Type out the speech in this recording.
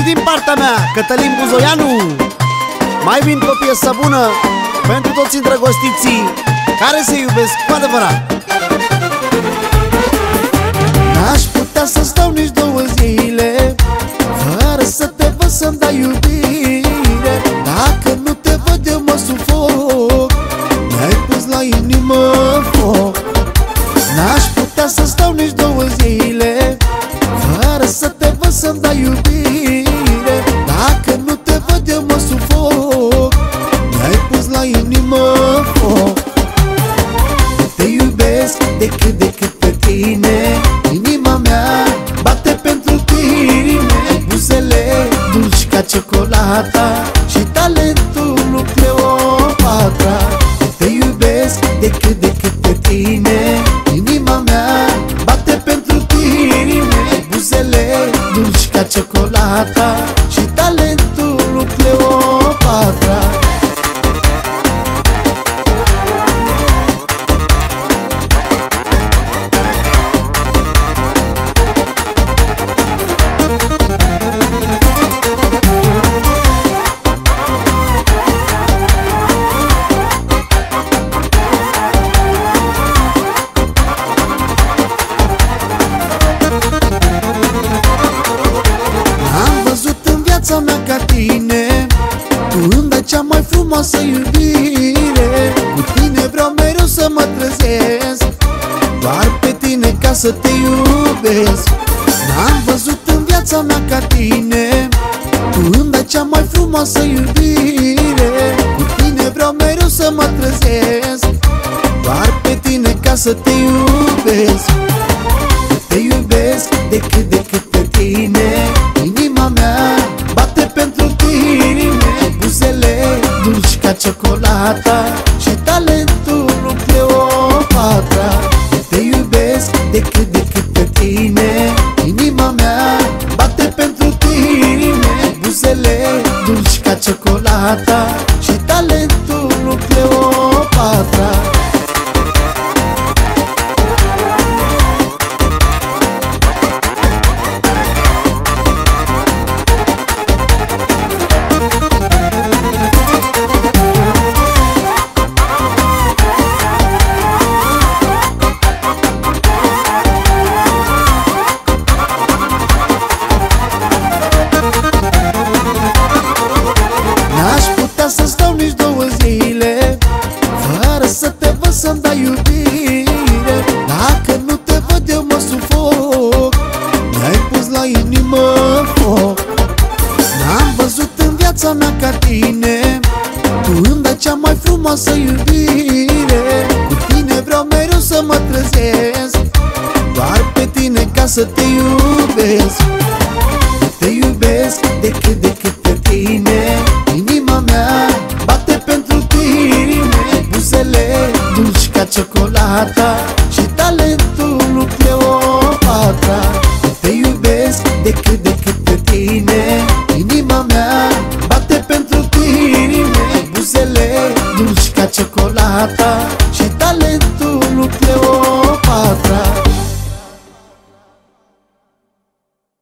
din partea mea, Cătălin Buzoianu. Mai vin cu o piesă bună pentru toți îndrăgostiții care se iubesc cu adevărat. N-aș putea să stau nici 2 zile fără să te văd, să-mi dai iubire. Dacă nu te văd eu mă sufoc, mi-ai pus la inimă foc. N-aș putea să stau nici 2 zile fără să te văd, să-mi dai iubire. Dacă nu te văd eu mă sufoc, mi-ai pus la inimă foc. Te iubesc decât pe tine, inima mea bate pentru tine. Buzele dulci ca ciocolata și talentul lui Cleopatra. Te iubesc decât pe tine, inima mea bate pentru tine. Buzele dulci ca ciocolata și talentul lui Cleopatra. Viața mea ca tine, tu îmi dai cea mai frumoasă iubire. Cu tine vreau mereu să mă trezesc, doar pe tine ca să te iubesc. N-am văzut în viața mea ca tine, tu îmi dai cea mai frumoasă iubire. Cu tine vreau mereu să mă trezesc, doar pe tine ca să te iubesc. Te iubesc decât pe tine, inima mea bate pentru tine. Buzele dulci ca ciocolata și talentul lui Cleopatra. Te iubesc decât pe tine, inima mea bate pentru tine. Buzele dulci ca ciocolata și talentul lui Cleopatra. Să stau nici 2 zile fără să te văd, să-mi dai iubire. Dacă nu te văd eu mă sufoc, mi-ai pus la inimă foc. N-am văzut în viața mea ca tine, tu îmi dai cea mai frumoasă iubire. Cu tine vreau mereu să mă trezesc, doar pe tine ca să te iubesc. Te iubesc decât pe tine, inima mea bate pentru tine. Buzele dulci ca ciocolata